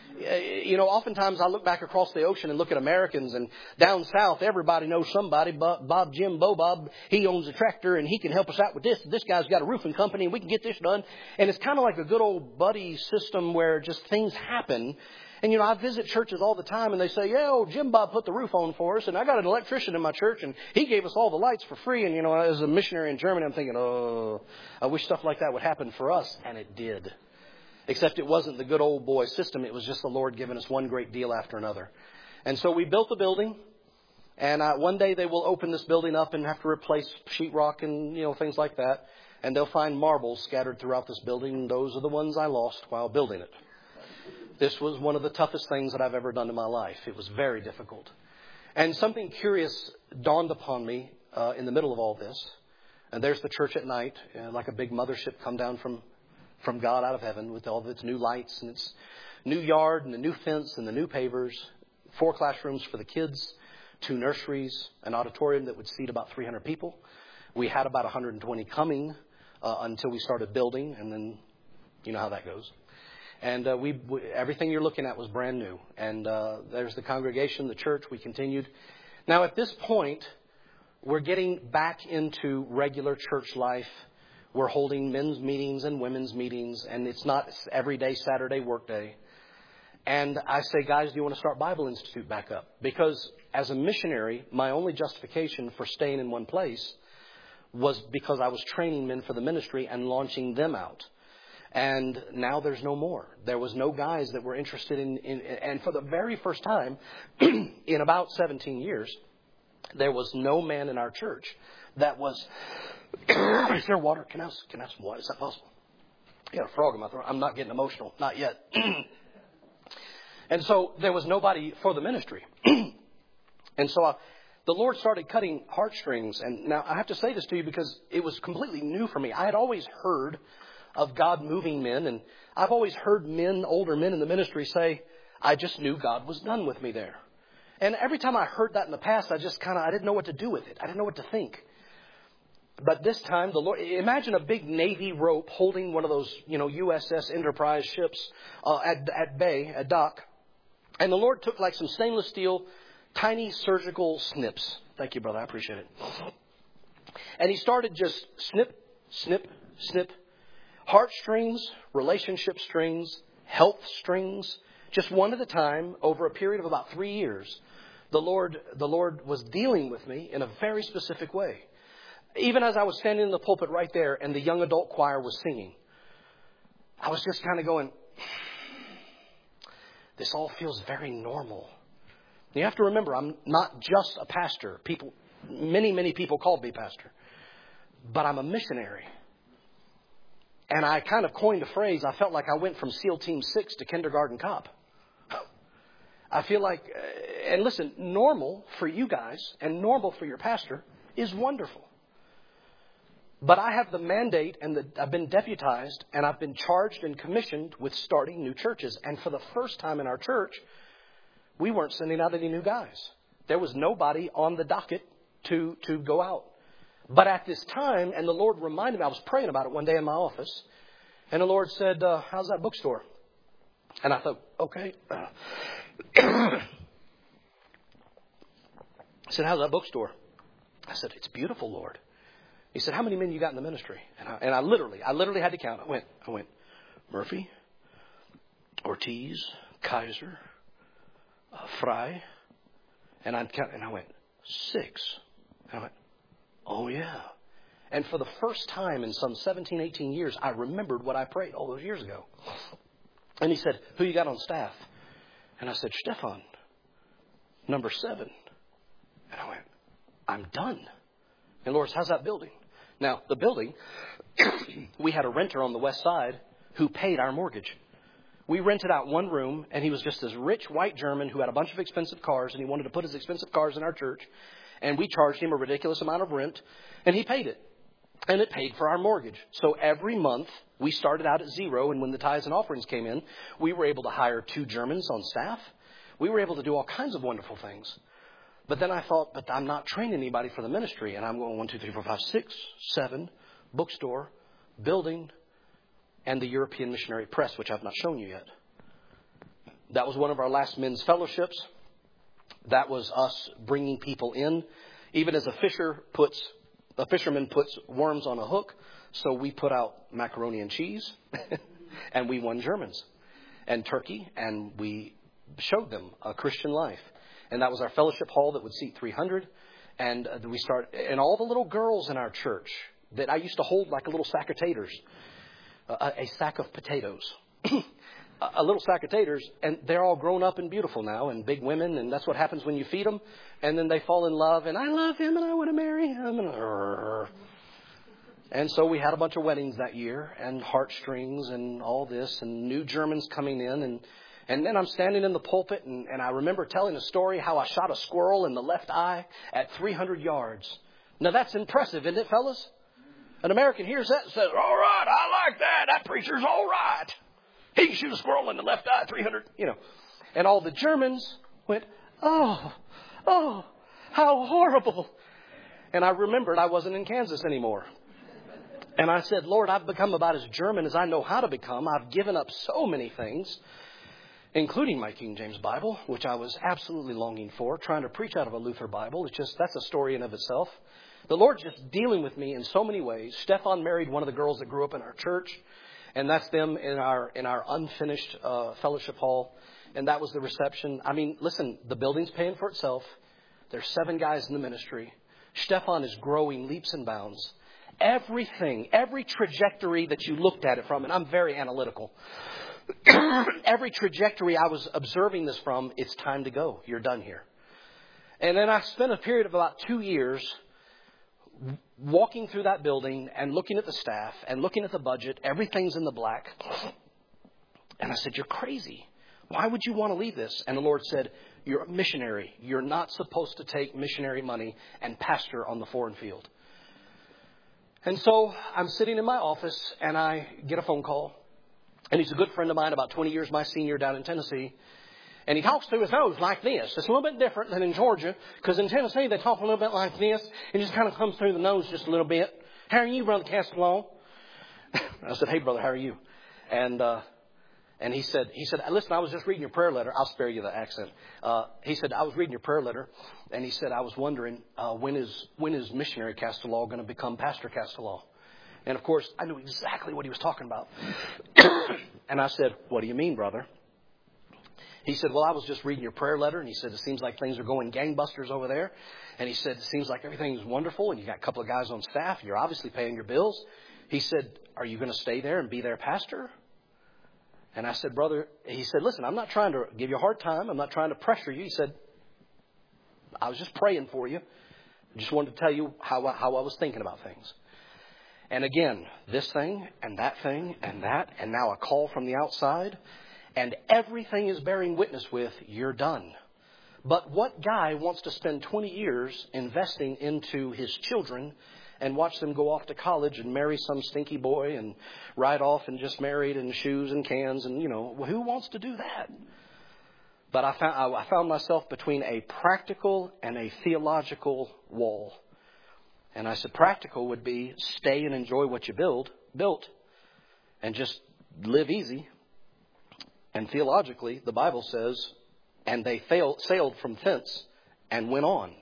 You know, oftentimes I look back across the ocean and look at Americans, and down south, everybody knows somebody. Bob, Jim, Bo Bob, he owns a tractor, and he can help us out with this. This guy's got a roofing company, and we can get this done. And it's kind of like a good old buddy system where just things happen. And, you know, I visit churches all the time, and they say, yeah, old Jim Bob put the roof on for us, and I got an electrician in my church, and he gave us all the lights for free. And, you know, as a missionary in Germany, I'm thinking, oh, I wish stuff like that would happen for us. And it did. Except it wasn't the good old boy system. It was just the Lord giving us one great deal after another. And so we built the building, and one day they will open this building up and have to replace sheetrock and, you know, things like that. And they'll find marbles scattered throughout this building. Those are the ones I lost while building it. This was one of the toughest things that I've ever done in my life. It was very difficult. And something curious dawned upon me in the middle of all this. And there's the church at night, like a big mothership come down from God out of heaven with all of its new lights and its new yard and the new fence and the new pavers, 4 classrooms for the kids, 2 nurseries, an auditorium that would seat about 300 people. We had about 120 coming until we started building, and then you know how that goes. And everything you're looking at was brand new. And there's the congregation, the church. We continued. Now, at this point, we're getting back into regular church life. We're holding men's meetings and women's meetings. And it's not everyday Saturday work day. And I say, guys, do you want to start Bible Institute back up? Because as a missionary, my only justification for staying in one place was because I was training men for the ministry and launching them out. And now there's no more. There was no guys that were interested in and for the very first time in about 17 years, there was no man in our church that was, is there water? Can I have some water? Is that possible? I got a frog in my throat. I'm not getting emotional. Not yet. And so there was nobody for the ministry. And so the Lord started cutting heartstrings. And now I have to say this to you because it was completely new for me. I had always heard of God moving men. And I've always heard men, older men in the ministry say, I just knew God was done with me there. And every time I heard that in the past, I didn't know what to do with it. I didn't know what to think. But this time, the Lord, imagine a big Navy rope holding one of those, USS Enterprise ships at dock. And the Lord took like some stainless steel, tiny surgical snips. Thank you, brother. I appreciate it. And he started just snip, snip, snip. Heartstrings, relationship strings, health strings, just one at a time over a period of about 3 years. The Lord was dealing with me in a very specific way. Even as I was standing in the pulpit right there and the young adult choir was singing, I was just kind of going, this all feels very normal. You have to remember, I'm not just a pastor. People Many, many people called me pastor. But I'm a missionary. And I kind of coined a phrase. I felt like I went from SEAL Team 6 to kindergarten cop. I feel like, and listen, normal for you guys and normal for your pastor is wonderful. But I have the mandate and I've been deputized and I've been charged and commissioned with starting new churches. And for the first time in our church, we weren't sending out any new guys. There was nobody on the docket to go out. But at this time, and the Lord reminded me, I was praying about it one day in my office. And the Lord said, how's that bookstore? And I thought, okay. I said, how's that bookstore? I said, it's beautiful, Lord. He said, how many men you got in the ministry? And I literally had to count. I went, Murphy, Ortiz, Kaiser, Fry. And I went, 6. And I went, oh, yeah. And for the first time in some 17, 18 years, I remembered what I prayed all those years ago. And he said, who you got on staff? And I said, Stefan, number 7. And I went, I'm done. And Lord, how's that building? Now, the building, we had a renter on the west side who paid our mortgage. We rented out one room, and he was just this rich white German who had a bunch of expensive cars, and he wanted to put his expensive cars in our church. And we charged him a ridiculous amount of rent, and he paid it. And it paid for our mortgage. So every month, we started out at 0, and when the tithes and offerings came in, we were able to hire 2 Germans on staff. We were able to do all kinds of wonderful things. But then I thought, but I'm not training anybody for the ministry. And I'm going 1, 2, 3, 4, 5, 6, 7, bookstore, building, and the European Missionary Press, which I've not shown you yet. That was one of our last men's fellowships. That was us bringing people in. Even as a fisherman puts worms on a hook, so we put out macaroni and cheese, and we won Germans and Turkey, and we showed them a Christian life. And that was our fellowship hall that would seat 300. And and all the little girls in our church that I used to hold like a little sack of taters, a sack of potatoes, a little sack of taters. And they're all grown up and beautiful now and big women. And that's what happens when you feed them. And then they fall in love. And I love him and I want to marry him. And so we had a bunch of weddings that year and heartstrings and all this and new Germans coming in. And then I'm standing in the pulpit, and I remember telling a story how I shot a squirrel in the left eye at 300 yards. Now, that's impressive, isn't it, fellas? An American hears that and says, all right, I like that. That preacher's all right. He can shoot a squirrel in the left eye, 300, And all the Germans went, oh, how horrible. And I remembered I wasn't in Kansas anymore. And I said, Lord, I've become about as German as I know how to become. I've given up so many things, including my King James Bible, which I was absolutely longing for, trying to preach out of a Luther Bible. That's a story in of itself. The Lord's just dealing with me in so many ways. Stefan married one of the girls that grew up in our church, and that's them in our unfinished fellowship hall. And that was the reception. I mean, listen, the building's paying for itself. There's 7 guys in the ministry. Stefan is growing leaps and bounds. Everything, every trajectory that you looked at it from, and I'm very analytical. Every trajectory I was observing this from, it's time to go. You're done here. And then I spent a period of about 2 years walking through that building and looking at the staff and looking at the budget. Everything's in the black. And I said, you're crazy. Why would you want to leave this? And the Lord said, you're a missionary. You're not supposed to take missionary money and pastor on the foreign field. And so I'm sitting in my office and I get a phone call. And he's a good friend of mine, about 20 years my senior down in Tennessee. And he talks through his nose like this. It's a little bit different than in Georgia, because in Tennessee they talk a little bit like this. It just kind of comes through the nose just a little bit. How are you, Brother Castellon? I said, hey, brother, how are you? And he said, listen, I was just reading your prayer letter. I'll spare you the accent. He said, I was reading your prayer letter. And he said, I was wondering, when is missionary Castellon going to become Pastor Castellon? And, of course, I knew exactly what he was talking about. And I said, what do you mean, brother? He said, well, I was just reading your prayer letter. And he said, it seems like things are going gangbusters over there. And he said, it seems like everything's wonderful. And you got a couple of guys on staff. You're obviously paying your bills. He said, are you going to stay there and be their pastor? And I said, brother, he said, listen, I'm not trying to give you a hard time. I'm not trying to pressure you. He said, I was just praying for you. Just wanted to tell you how I was thinking about things. And again, this thing and that thing and that, and now a call from the outside, and everything is bearing witness with, you're done. But what guy wants to spend 20 years investing into his children and watch them go off to college and marry some stinky boy and ride off and just married and shoes and cans and, who wants to do that? But I found myself between a practical and a theological wall. And I said practical would be stay and enjoy what you built and just live easy. And theologically, the Bible says, and they sailed from thence and went on.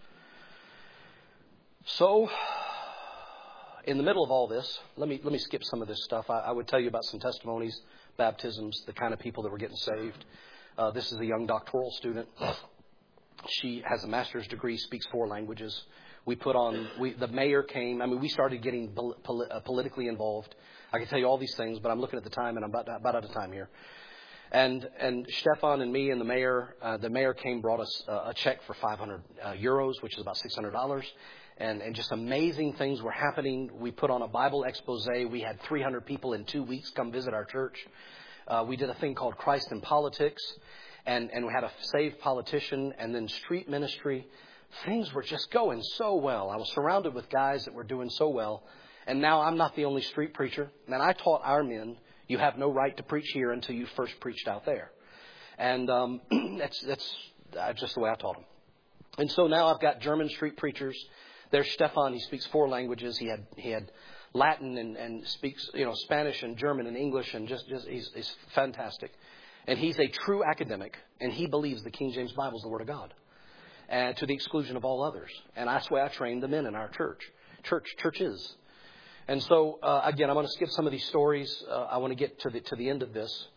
So, in the middle of all this, let me skip some of this stuff. I would tell you about some testimonies, baptisms, the kind of people that were getting saved. This is a young doctoral student. She has a master's degree, speaks 4 languages. The mayor came. We started getting politically involved. I can tell you all these things, but I'm looking at the time and I'm about out of time here. And Stefan and me and the mayor came, brought us a check for 500 euros, which is about $600. And just amazing things were happening. We put on a Bible expose. We had 300 people in 2 weeks come visit our church. We did a thing called Christ in Politics, and we had a saved politician, and then street ministry. Things were just going so well. I was surrounded with guys that were doing so well. And now I'm not the only street preacher. And I taught our men, you have no right to preach here until you first preached out there. And that's just the way I taught them. And so now I've got German street preachers. There's Stefan. He speaks 4 languages. He had Latin and speaks Spanish and German and English, and just he's fantastic. And he's a true academic, and he believes the King James Bible is the Word of God, and to the exclusion of all others. And that's the way I trained the men in our churches. And so again, I'm going to skip some of these stories. I want to get to the end of this.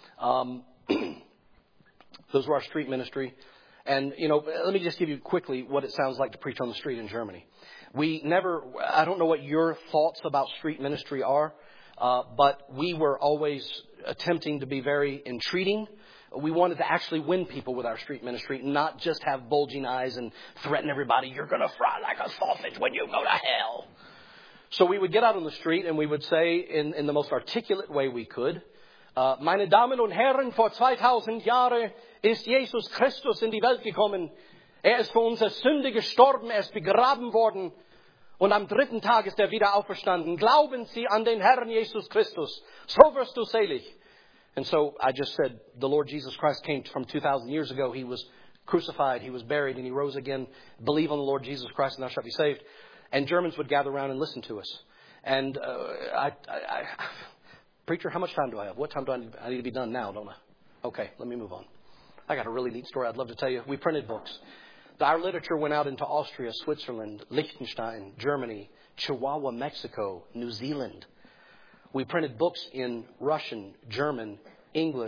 Those were our street ministry. And, let me just give you quickly what it sounds like to preach on the street in Germany. I don't know what your thoughts about street ministry are, but we were always attempting to be very entreating. We wanted to actually win people with our street ministry, not just have bulging eyes and threaten everybody, you're going to fry like a sausage when you go to hell. So we would get out on the street and we would say in the most articulate way we could, Meine Damen und Herren, vor 2000 Jahren ist Jesus Christus in die Welt gekommen. Ist für unsere Sünde gestorben, ist begraben worden und am 3. Tag ist wieder auferstanden. Glauben Sie an den Herrn Jesus Christus, so wirst du selig. And so I just said, the Lord Jesus Christ came from 2,000 years ago. He was crucified, He was buried, and He rose again. Believe on the Lord Jesus Christ and thou shalt be saved. And Germans would gather around and listen to us. And Preacher, how much time do I have? What time do I need to be done now, don't I? Okay, let me move on. I got a really neat story I'd love to tell you. We printed books. Our literature went out into Austria, Switzerland, Liechtenstein, Germany, Chihuahua, Mexico, New Zealand. We printed books in Russian, German, English,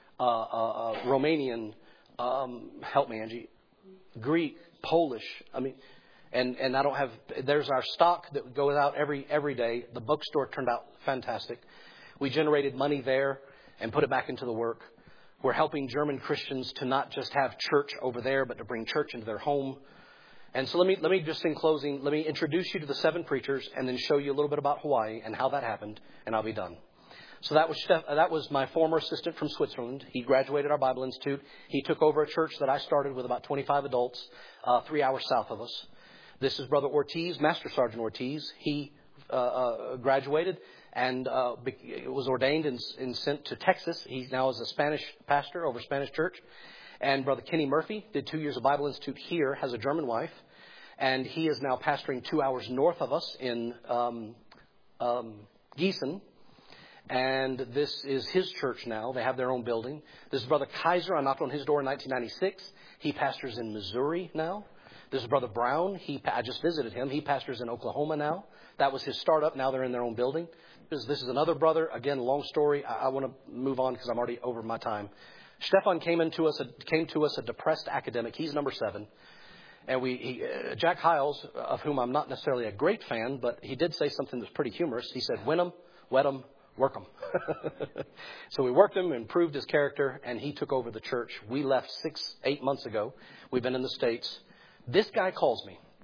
Romanian, help me, Angie, Greek, Polish. And I don't have, there's our stock that goes out every day. The bookstore turned out fantastic. We generated money there and put it back into the work. We're helping German Christians to not just have church over there, but to bring church into their home. And so let me just in closing, let me introduce you to the 7 preachers and then show you a little bit about Hawaii and how that happened, and I'll be done. So that was my former assistant from Switzerland. He graduated our Bible Institute. He took over a church that I started with about 25 adults, 3 hours south of us. This is Brother Ortiz, Master Sergeant Ortiz. He graduated and was ordained and sent to Texas. He now is a Spanish pastor over Spanish church. And Brother Kenny Murphy did 2 years of Bible Institute here, has a German wife. And he is now pastoring 2 hours north of us in Gießen. And this is his church now. They have their own building. This is Brother Kaiser. I knocked on his door in 1996. He pastors in Missouri now. This is Brother Brown. I just visited him. He pastors in Oklahoma now. That was his startup. Now they're in their own building. This is another brother. Again, long story. I want to move on because I'm already over my time. Stefan came to us a depressed academic. He's number 7. And Jack Hiles, of whom I'm not necessarily a great fan, but he did say something that's pretty humorous. He said, win 'em, wet 'em, work 'em. So we worked him, improved his character, and he took over the church. We left 6-8 months ago. We've been in the States. This guy calls me,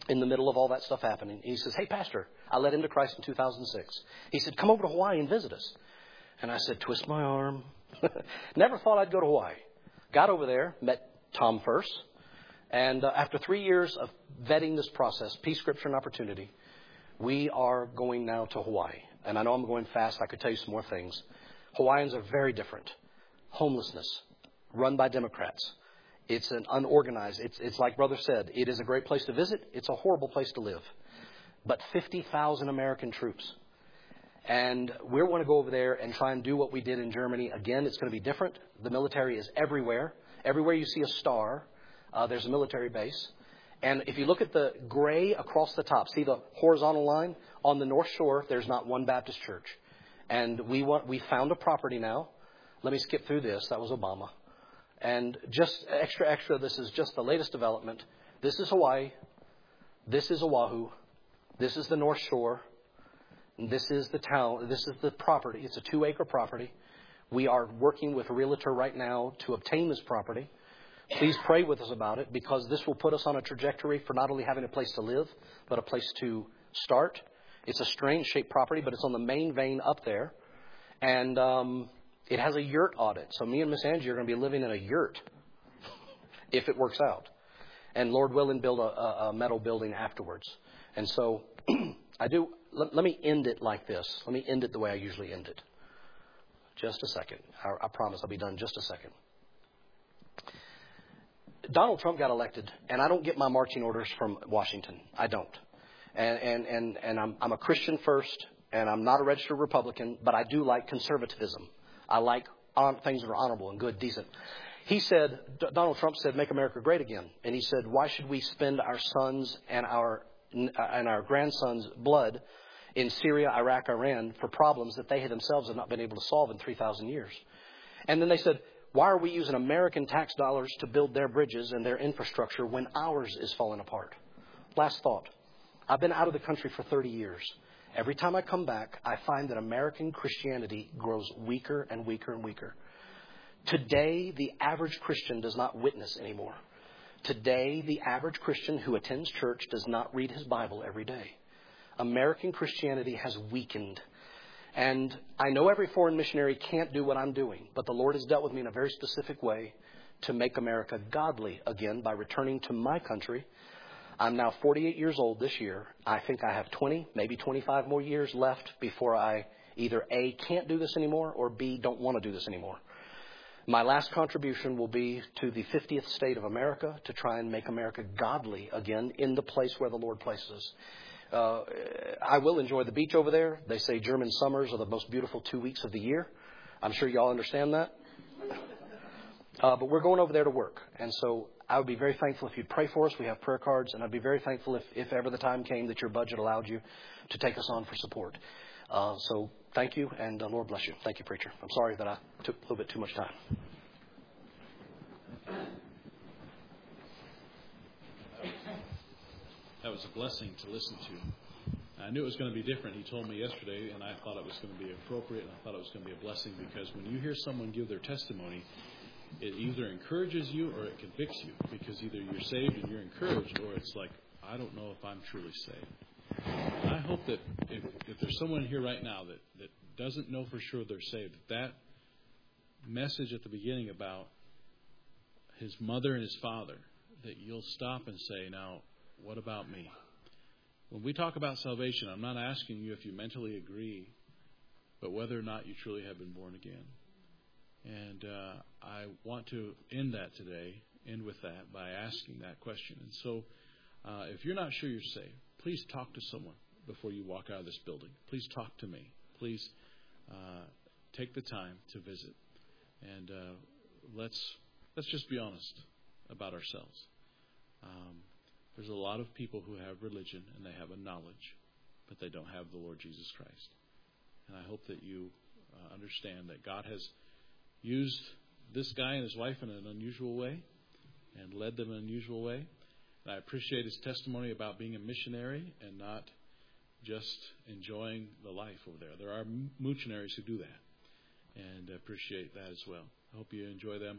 in the middle of all that stuff happening. And he says, hey, Pastor, I led him to Christ in 2006. He said, come over to Hawaii and visit us. And I said, twist my arm. Never thought I'd go to Hawaii. Got over there, met Tom first. And after 3 years of vetting this process, Peace, Scripture, and Opportunity, we are going now to Hawaii. And I know I'm going fast. I could tell you some more things. Hawaiians are very different. Homelessness, run by Democrats. It's an unorganized. It's like Brother said, it is a great place to visit. It's a horrible place to live. But 50,000 American troops. And we're going to go over there and try and do what we did in Germany. Again, it's going to be different. The military is everywhere. Everywhere you see a star, there's a military base. And if you look at the gray across the top, see the horizontal line? On the North Shore, there's not one Baptist church. And we found a property now. Let me skip through this. That was Obama. And just extra, this is just the latest development. This is Hawaii. This is Oahu. This is the North Shore. And this is the town. This is the property. It's a 2-acre property. We are working with a realtor right now to obtain this property. Please pray with us about it, because this will put us on a trajectory for not only having a place to live, but a place to start. It's a strange shaped property, but it's on the main vein up there. And it has a yurt audit. So me and Miss Angie are going to be living in a yurt if it works out. And Lord willing, build a metal building afterwards. And so let me end it like this. Let me end it the way I usually end it. Just a second. I promise I'll be done in just a second. Donald Trump got elected, and I don't get my marching orders from Washington. I don't. And I'm a Christian first, and I'm not a registered Republican, but I do like conservatism. I like things that are honorable and good, decent. Donald Trump said, make America great again. And he said, why should we spend our sons and our grandsons' blood in Syria, Iraq, Iran for problems that they themselves have not been able to solve in 3,000 years? And then they said, why are we using American tax dollars to build their bridges and their infrastructure when ours is falling apart? Last thought. I've been out of the country for 30 years. Every time I come back, I find that American Christianity grows weaker and weaker and weaker. Today, the average Christian does not witness anymore. Today, the average Christian who attends church does not read his Bible every day. American Christianity has weakened. And I know every foreign missionary can't do what I'm doing, but the Lord has dealt with me in a very specific way to make America godly again by returning to my country. I'm now 48 years old this year. I think I have 20, maybe 25 more years left before I either A, can't do this anymore, or B, don't want to do this anymore. My last contribution will be to the 50th state of America to try and make America godly again in the place where the Lord places us. I will enjoy the beach over there. They say German summers are the most beautiful 2 weeks of the year. I'm sure you all understand that. But we're going over there to work. And so I would be very thankful if you'd pray for us. We have prayer cards. And I'd be very thankful if ever the time came that your budget allowed you to take us on for support. So thank you, and Lord bless you. Thank you, preacher. I'm sorry that I took a little bit too much time. That was a blessing to listen to. I knew it was going to be different. He told me yesterday, and I thought it was going to be appropriate, and I thought it was going to be a blessing, because when you hear someone give their testimony, it either encourages you or it convicts you, because either you're saved and you're encouraged, or it's like, I don't know if I'm truly saved. And I hope that if there's someone here right now that doesn't know for sure they're saved, that message at the beginning about his mother and his father, that you'll stop and say, now, what about me? When we talk about salvation, I'm not asking you if you mentally agree, but whether or not you truly have been born again. And I want to end with that by asking that question. And so if you're not sure you're saved, please talk to someone before you walk out of this building. Please talk to me. Please take the time to visit. And let's just be honest about ourselves. There's a lot of people who have religion and they have a knowledge, but they don't have the Lord Jesus Christ. And I hope that you understand that God has used this guy and his wife in an unusual way and led them in an unusual way. And I appreciate his testimony about being a missionary and not just enjoying the life over there. There are missionaries who do that, and I appreciate that as well. I hope you enjoy them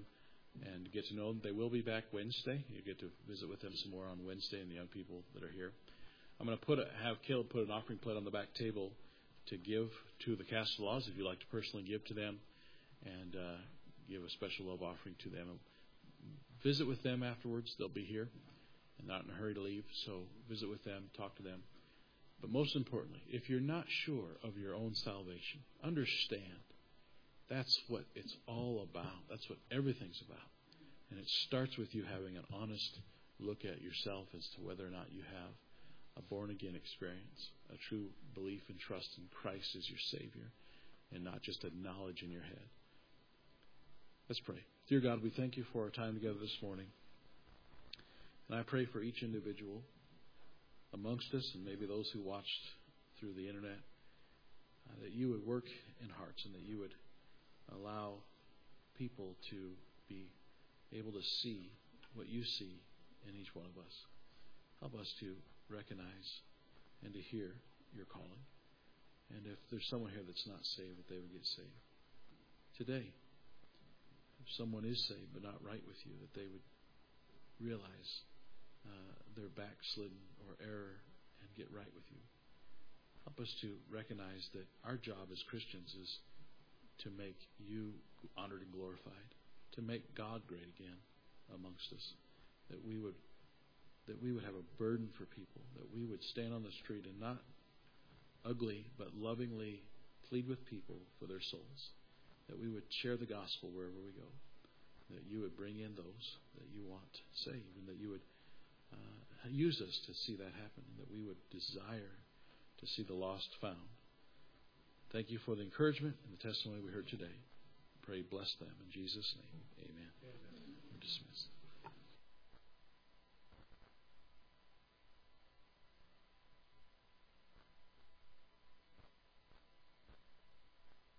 and get to know them. They will be back Wednesday. You get to visit with them some more on Wednesday, and the young people that are here. I'm going to have Caleb put an offering plate on the back table to give to the Castellaws if you'd like to personally give to them, and give a special love offering to them. Visit with them afterwards. They'll be here and not in a hurry to leave, so visit with them, talk to them. But most importantly, if you're not sure of your own salvation, understand that's what it's all about. That's what everything's about. And it starts with you having an honest look at yourself as to whether or not you have a born-again experience, a true belief and trust in Christ as your Savior, and not just a knowledge in your head. Let's pray. Dear God, we thank you for our time together this morning. And I pray for each individual amongst us, and maybe those who watched through the internet, that you would work in hearts, and that you would allow people to be able to see what you see in each one of us. Help us to recognize and to hear your calling. And if there's someone here that's not saved, that they would get saved today. If someone is saved but not right with you, that they would realize their backslidden or error and get right with you. Help us to recognize that our job as Christians is to make you honored and glorified, to make God great again amongst us, that we would have a burden for people, that we would stand on the street and not ugly but lovingly plead with people for their souls, that we would share the gospel wherever we go, that you would bring in those that you want saved, and that you would use us to see that happen, and that we would desire to see the lost found. Thank you for the encouragement and the testimony we heard today. Pray, bless them in Jesus' name. Amen. We're dismissed.